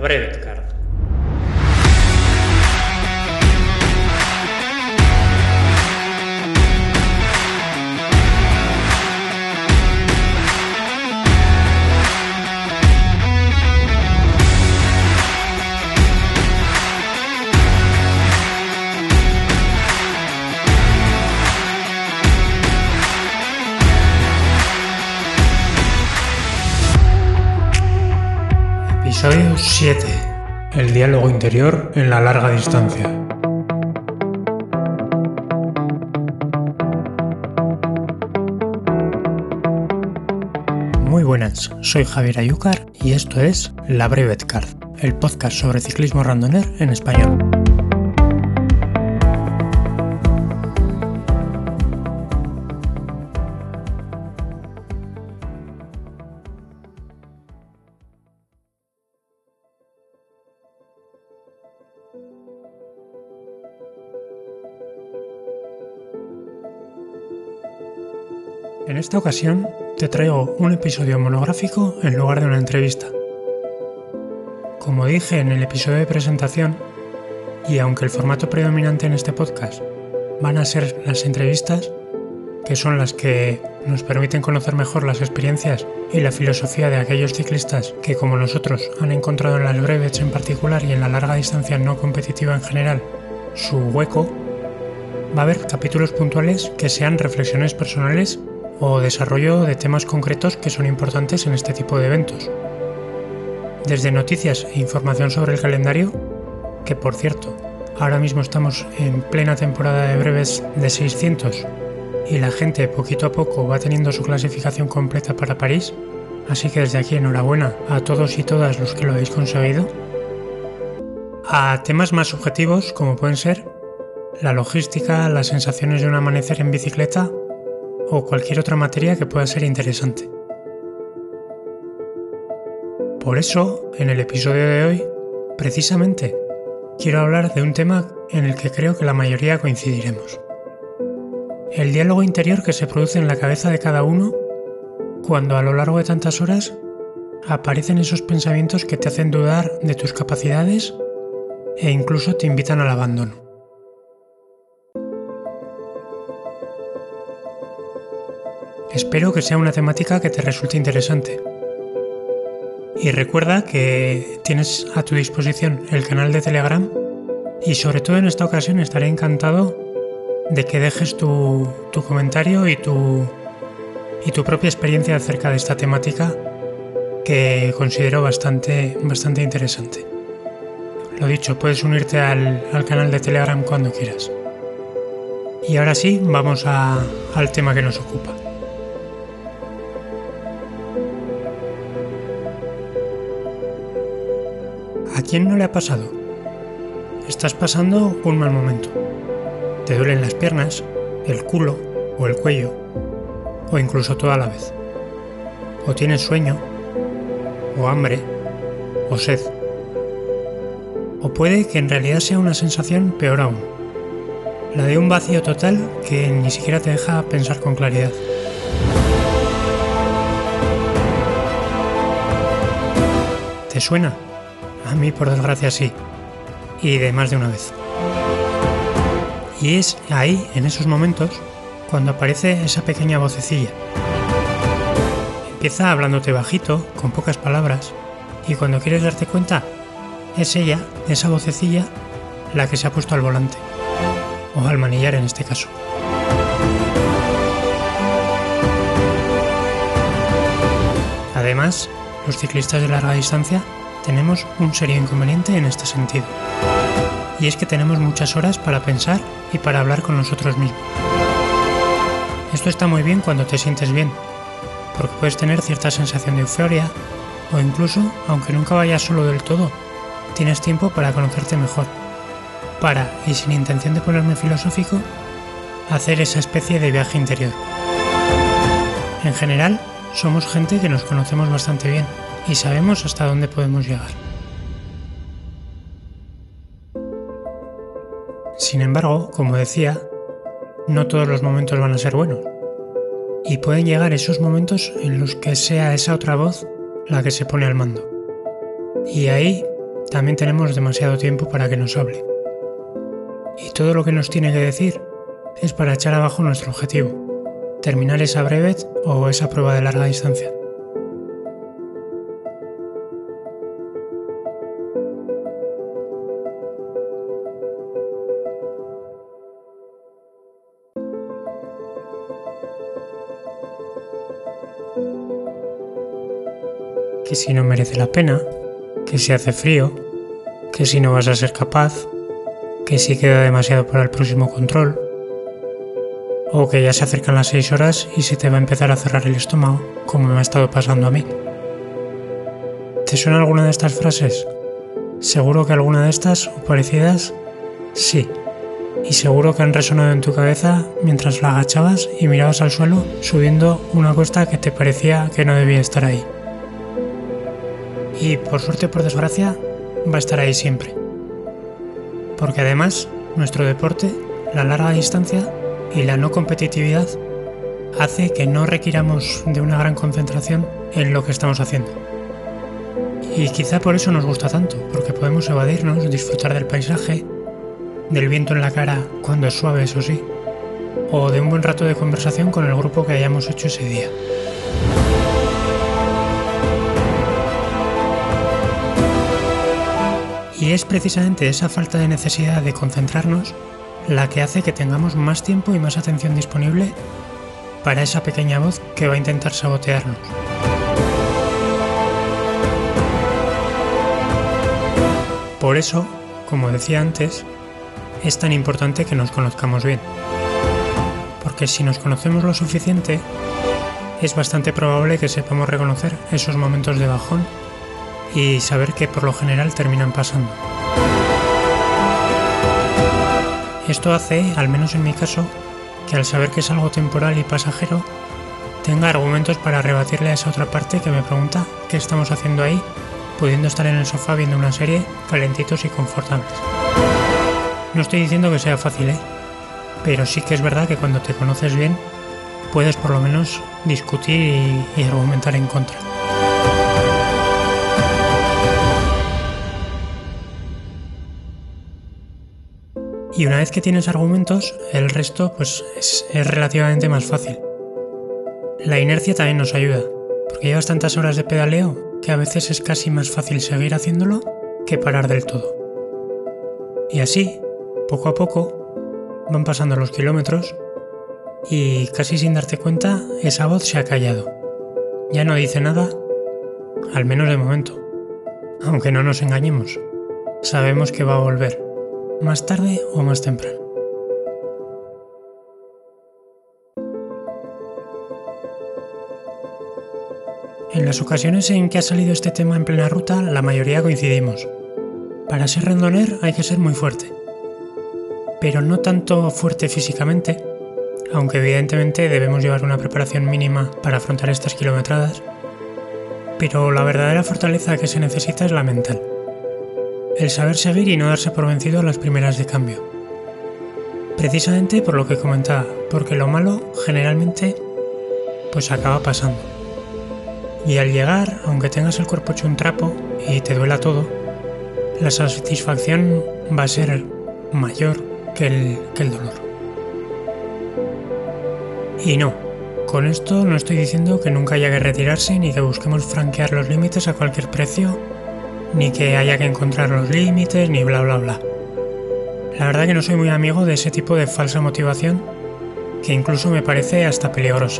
Brevetcard. Episodio 7. El diálogo interior en la larga distancia. Muy buenas, soy Javier Ayúcar y esto es La Brevetcard, el podcast sobre ciclismo randoner en español. En esta ocasión te traigo un episodio monográfico en lugar de una entrevista. Como dije en el episodio de presentación, y aunque el formato predominante en este podcast van a ser las entrevistas, que son las que nos permiten conocer mejor las experiencias y la filosofía de aquellos ciclistas que, como nosotros, han encontrado en las brevets en particular y en la larga distancia no competitiva en general su hueco, va a haber capítulos puntuales que sean reflexiones personales o desarrollo de temas concretos que son importantes en este tipo de eventos. Desde noticias e información sobre el calendario, que por cierto, ahora mismo estamos en plena temporada de breves de 600 y la gente poquito a poco va teniendo su clasificación completa para París, así que desde aquí enhorabuena a todos y todas los que lo habéis conseguido, a temas más subjetivos como pueden ser la logística, las sensaciones de un amanecer en bicicleta o cualquier otra materia que pueda ser interesante. Por eso, en el episodio de hoy, precisamente, quiero hablar de un tema en el que creo que la mayoría coincidiremos. El diálogo interior que se produce en la cabeza de cada uno cuando a lo largo de tantas horas aparecen esos pensamientos que te hacen dudar de tus capacidades e incluso te invitan al abandono. Espero que sea una temática que te resulte interesante. Y recuerda que tienes a tu disposición el canal de Telegram y sobre todo en esta ocasión estaré encantado de que dejes tu comentario y tu propia experiencia acerca de esta temática que considero bastante interesante. Lo dicho, puedes unirte al canal de Telegram cuando quieras. Y ahora sí, vamos al tema que nos ocupa. ¿A quién no le ha pasado? Estás pasando un mal momento. Te duelen las piernas, el culo o el cuello, o incluso todo a la vez. O tienes sueño, o hambre, o sed. O puede que en realidad sea una sensación peor aún, la de un vacío total que ni siquiera te deja pensar con claridad. ¿Te suena? A mí, por desgracia, sí. Y de más de una vez. Y es ahí, en esos momentos, cuando aparece esa pequeña vocecilla. Empieza hablándote bajito, con pocas palabras, y cuando quieres darte cuenta, es ella, esa vocecilla, la que se ha puesto al volante. O al manillar en este caso. Además, los ciclistas de larga distancia tenemos un serio inconveniente en este sentido. Y es que tenemos muchas horas para pensar y para hablar con nosotros mismos. Esto está muy bien cuando te sientes bien, porque puedes tener cierta sensación de euforia, o incluso, aunque nunca vayas solo del todo, tienes tiempo para conocerte mejor. Para, y sin intención de ponerme filosófico, hacer esa especie de viaje interior. En general, somos gente que nos conocemos bastante bien y sabemos hasta dónde podemos llegar. Sin embargo, como decía, no todos los momentos van a ser buenos. Y pueden llegar esos momentos en los que sea esa otra voz la que se pone al mando. Y ahí también tenemos demasiado tiempo para que nos hable. Y todo lo que nos tiene que decir es para echar abajo nuestro objetivo, terminar esa brevet o esa prueba de larga distancia. Que si no merece la pena, que si hace frío, que si no vas a ser capaz, que si queda demasiado para el próximo control, o que ya se acercan las 6 horas y se te va a empezar a cerrar el estómago, como me ha estado pasando a mí. ¿Te suena alguna de estas frases? Seguro que alguna de estas o parecidas, sí. Y seguro que han resonado en tu cabeza mientras la agachabas y mirabas al suelo subiendo una cuesta que te parecía que no debía estar ahí. Y por suerte o por desgracia, va a estar ahí siempre. Porque además, nuestro deporte, la larga distancia y la no competitividad hace que no requiramos de una gran concentración en lo que estamos haciendo. Y quizá por eso nos gusta tanto, porque podemos evadirnos, disfrutar del paisaje, del viento en la cara cuando es suave, eso sí, o de un buen rato de conversación con el grupo que hayamos hecho ese día. Y es precisamente esa falta de necesidad de concentrarnos la que hace que tengamos más tiempo y más atención disponible para esa pequeña voz que va a intentar sabotearnos. Por eso, como decía antes, es tan importante que nos conozcamos bien. Porque si nos conocemos lo suficiente, es bastante probable que sepamos reconocer esos momentos de bajón y saber que por lo general terminan pasando. Esto hace, al menos en mi caso, que al saber que es algo temporal y pasajero, tenga argumentos para rebatirle a esa otra parte que me pregunta qué estamos haciendo ahí, pudiendo estar en el sofá viendo una serie, calentitos y confortables. No estoy diciendo que sea fácil, pero sí que es verdad que cuando te conoces bien, puedes por lo menos discutir y argumentar en contra. Y una vez que tienes argumentos, el resto pues es relativamente más fácil. La inercia también nos ayuda, porque llevas tantas horas de pedaleo que a veces es casi más fácil seguir haciéndolo que parar del todo. Y así, poco a poco, van pasando los kilómetros y casi sin darte cuenta, esa voz se ha callado. Ya no dice nada, al menos de momento. Aunque no nos engañemos, sabemos que va a volver. Más tarde o más temprano. En las ocasiones en que ha salido este tema en plena ruta, la mayoría coincidimos. Para ser randoner hay que ser muy fuerte. Pero no tanto fuerte físicamente, aunque evidentemente debemos llevar una preparación mínima para afrontar estas kilometradas, pero la verdadera fortaleza que se necesita es la mental. El saber seguir y no darse por vencido a las primeras de cambio. Precisamente por lo que comentaba, porque lo malo generalmente pues acaba pasando. Y al llegar, aunque tengas el cuerpo hecho un trapo y te duela todo, la satisfacción va a ser mayor que el dolor. Y no, con esto no estoy diciendo que nunca haya que retirarse ni que busquemos franquear los límites a cualquier precio, ni que haya que encontrar los límites, ni bla bla bla. La verdad que no soy muy amigo de ese tipo de falsa motivación, que incluso me parece hasta peligrosa.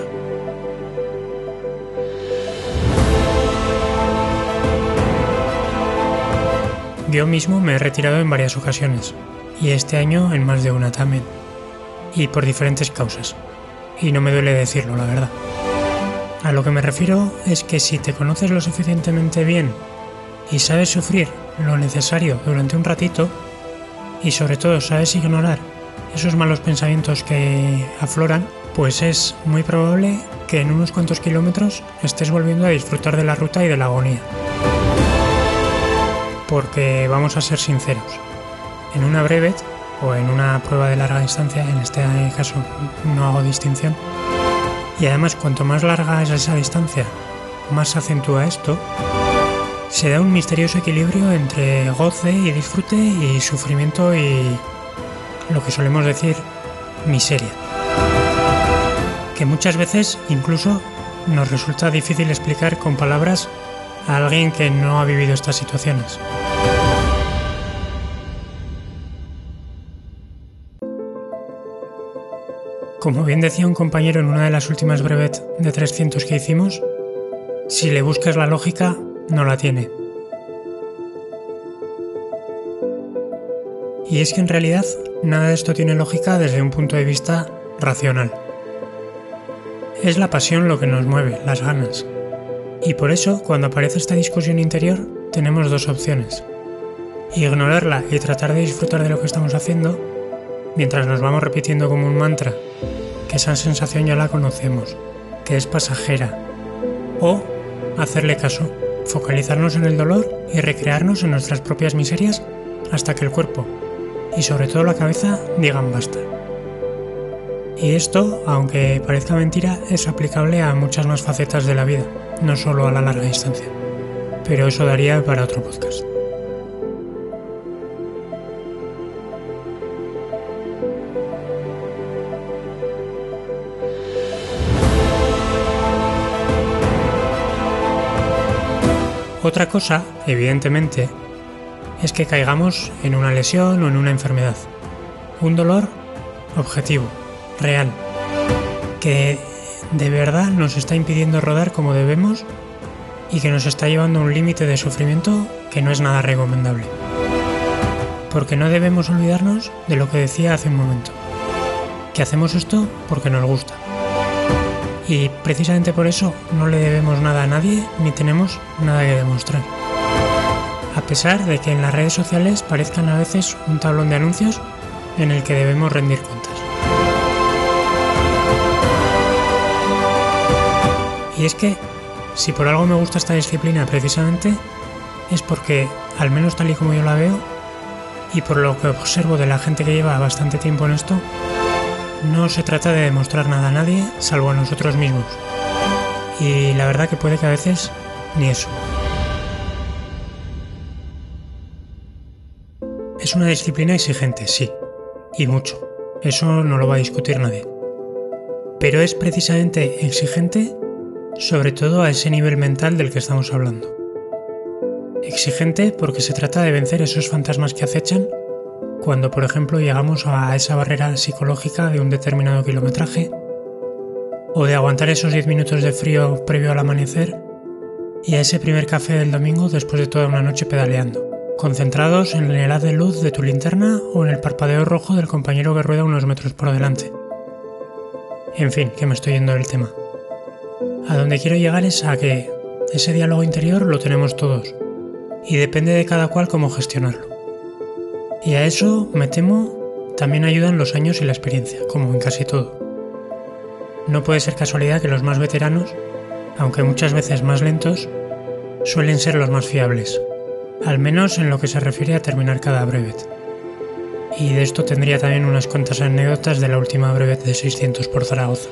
Yo mismo me he retirado en varias ocasiones, y este año en más de una también, y por diferentes causas, y no me duele decirlo, la verdad. A lo que me refiero es que si te conoces lo suficientemente bien y sabes sufrir lo necesario durante un ratito, y sobre todo sabes ignorar esos malos pensamientos que afloran, pues es muy probable que en unos cuantos kilómetros estés volviendo a disfrutar de la ruta y de la agonía. Porque vamos a ser sinceros, en una brevet o en una prueba de larga distancia, en este caso no hago distinción, y además cuanto más larga es esa distancia, más se acentúa esto. se da un misterioso equilibrio entre goce y disfrute y sufrimiento y lo que solemos decir miseria, que muchas veces incluso nos resulta difícil explicar con palabras a alguien que no ha vivido estas situaciones. Como bien decía un compañero en una de las últimas brevet de 300 que hicimos, si le buscas la lógica, no la tiene. Y es que en realidad nada de esto tiene lógica desde un punto de vista racional. Es la pasión lo que nos mueve, las ganas. Y por eso, cuando aparece esta discusión interior, tenemos dos opciones. Ignorarla y tratar de disfrutar de lo que estamos haciendo, mientras nos vamos repitiendo como un mantra que esa sensación ya la conocemos, que es pasajera. O hacerle caso, focalizarnos en el dolor y recrearnos en nuestras propias miserias hasta que el cuerpo, y sobre todo la cabeza, digan basta. Y esto, aunque parezca mentira, es aplicable a muchas más facetas de la vida, no solo a la larga distancia. Pero eso daría para otro podcast. Otra cosa, evidentemente, es que caigamos en una lesión o en una enfermedad. Un dolor objetivo, real, que de verdad nos está impidiendo rodar como debemos y que nos está llevando a un límite de sufrimiento que no es nada recomendable. Porque no debemos olvidarnos de lo que decía hace un momento, que hacemos esto porque nos gusta. Y precisamente por eso no le debemos nada a nadie ni tenemos nada que demostrar. A pesar de que en las redes sociales parezcan a veces un tablón de anuncios en el que debemos rendir cuentas. Y es que, si por algo me gusta esta disciplina precisamente, es porque, al menos tal y como yo la veo, y por lo que observo de la gente que lleva bastante tiempo en esto, no se trata de demostrar nada a nadie, salvo a nosotros mismos. Y la verdad que puede que a veces ni eso. Es una disciplina exigente, sí, y mucho. Eso no lo va a discutir nadie. Pero es precisamente exigente sobre todo a ese nivel mental del que estamos hablando. Exigente porque se trata de vencer esos fantasmas que acechan cuando, por ejemplo, llegamos a esa barrera psicológica de un determinado kilometraje, o de aguantar esos 10 minutos de frío previo al amanecer, y a ese primer café del domingo después de toda una noche pedaleando, concentrados en el haz de luz de tu linterna o en el parpadeo rojo del compañero que rueda unos metros por delante. En fin, que me estoy yendo del tema. A donde quiero llegar es a que ese diálogo interior lo tenemos todos, y depende de cada cual cómo gestionarlo. Y a eso, me temo, también ayudan los años y la experiencia, como en casi todo. No puede ser casualidad que los más veteranos, aunque muchas veces más lentos, suelen ser los más fiables, al menos en lo que se refiere a terminar cada brevet. Y de esto tendría también unas cuantas anécdotas de la última brevet de 600 por Zaragoza.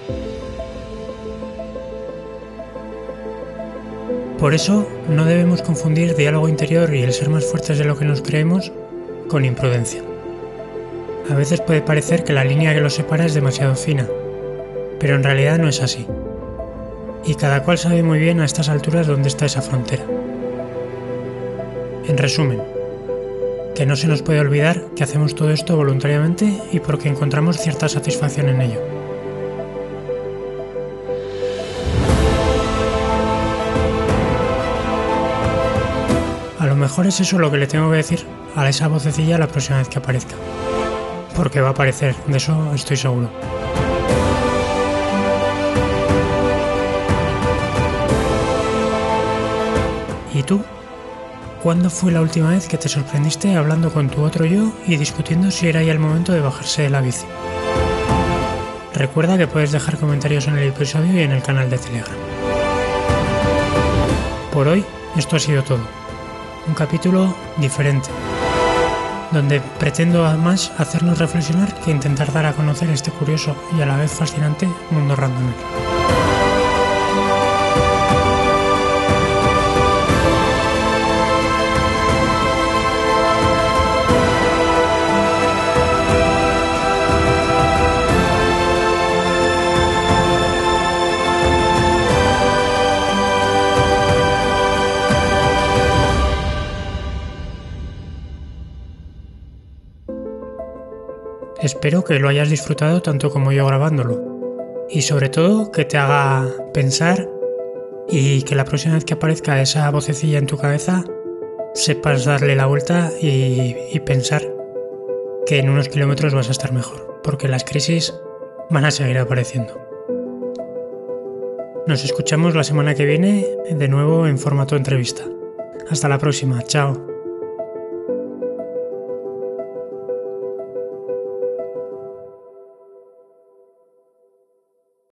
Por eso, no debemos confundir diálogo interior y el ser más fuertes de lo que nos creemos con imprudencia. A veces puede parecer que la línea que los separa es demasiado fina, pero en realidad no es así. Y cada cual sabe muy bien a estas alturas dónde está esa frontera. En resumen, que no se nos puede olvidar que hacemos todo esto voluntariamente y porque encontramos cierta satisfacción en ello. A lo mejor es eso lo que le tengo que decir a esa vocecilla la próxima vez que aparezca. Porque va a aparecer, de eso estoy seguro. ¿Y tú? ¿Cuándo fue la última vez que te sorprendiste hablando con tu otro yo y discutiendo si era ya el momento de bajarse de la bici? Recuerda que puedes dejar comentarios en el episodio y en el canal de Telegram. Por hoy, esto ha sido todo. Un capítulo diferente, donde pretendo además hacernos reflexionar que intentar dar a conocer este curioso y a la vez fascinante mundo randomer. Espero que lo hayas disfrutado tanto como yo grabándolo y sobre todo que te haga pensar y que la próxima vez que aparezca esa vocecilla en tu cabeza sepas darle la vuelta y pensar que en unos kilómetros vas a estar mejor, porque las crisis van a seguir apareciendo. Nos escuchamos la semana que viene de nuevo en formato entrevista. Hasta la próxima, chao.